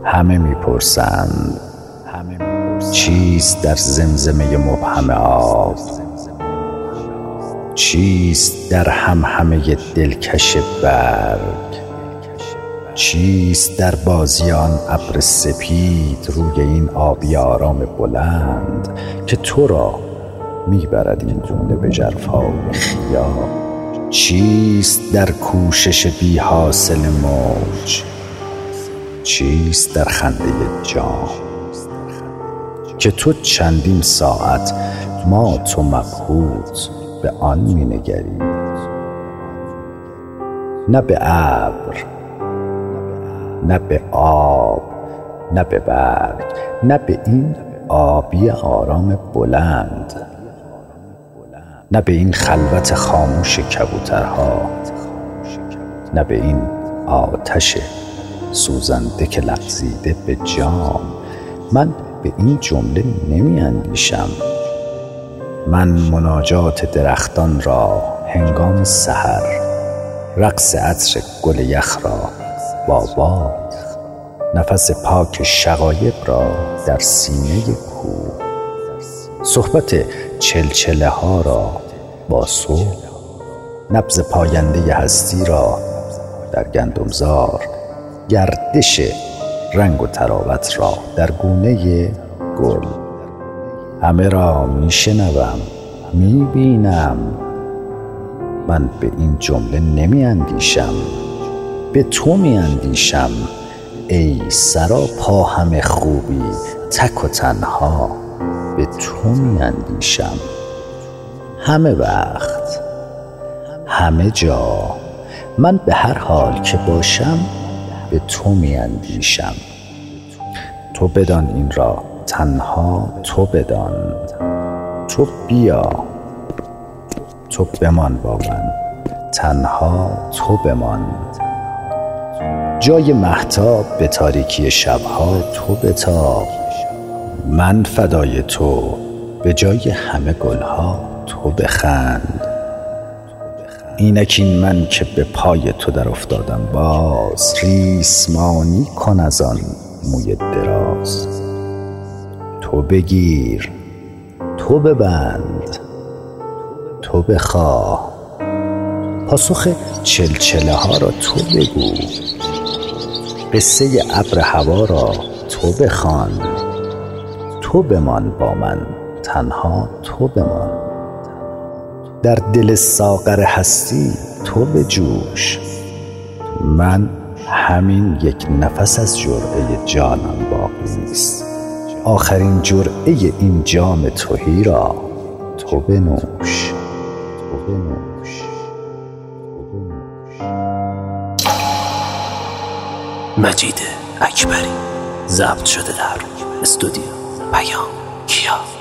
همه میپرسند چیست در زمزمه مبهم آب؟ چیست در همهمه دلکش برگ؟ چیست در بازیان ابر سپید روی این آبی آرام بلند که تو را میبرد این گونه به ژرفای خیال؟ چیست در کوشش بی حاصل موج؟ چیست در خنده جام که تو چندین ساعت مات و مبهوت به آن مینگری؟ نه به ابر، نه به آب، نه به برگ، نه به این آبی آرام بلند، نه به این خلوت خاموش کبوترها، نه به این آتش سوزنده که لغزیده به جام. من به این جمله نمی اندیشم. من مناجات درختان را هنگام سحر، رقص عطر گل یخ را با باد، نفس پاک شقایق را در سینه کوه، صحبت چلچله ها را با صبح، نبض پاینده هستی را در گندمزار، گردش رنگ و طراوت را در گونه گل. همه را میشنوم، میبینم. من به این جمله نمی اندیشم، به تو می اندیشم ای سراپا همه خوبی، تک و تنها به تو می اندیشم. همه وقت، همه جا، من به هر حال که باشم به تو می اندیشم. تو بدان این را، تنها تو بدان. تو بیا، تو بمان با من، تنها تو بمان. جای مهتاب به تاریکی شبها تو بتاب. من فدای تو، به جای همه گلها تو بخند. اینک این من که به پای تو در افتادم باز، ریسمانی کن از آن موی دراز. تو بگیر، تو ببند، تو بخواه. پاسخ چلچله ها را تو بگو، قصه ابر هوا را تو بخوان. تو بمان با من، تنها تو بمان. در دل ساغر هستی تو بجوش. من همین یک نفس از جرعه جانم باقی نیست. آخرین جرعه این جام تهی را تو بنوش. مجید اکبری، ضبط شده در استودیو پیام کیا.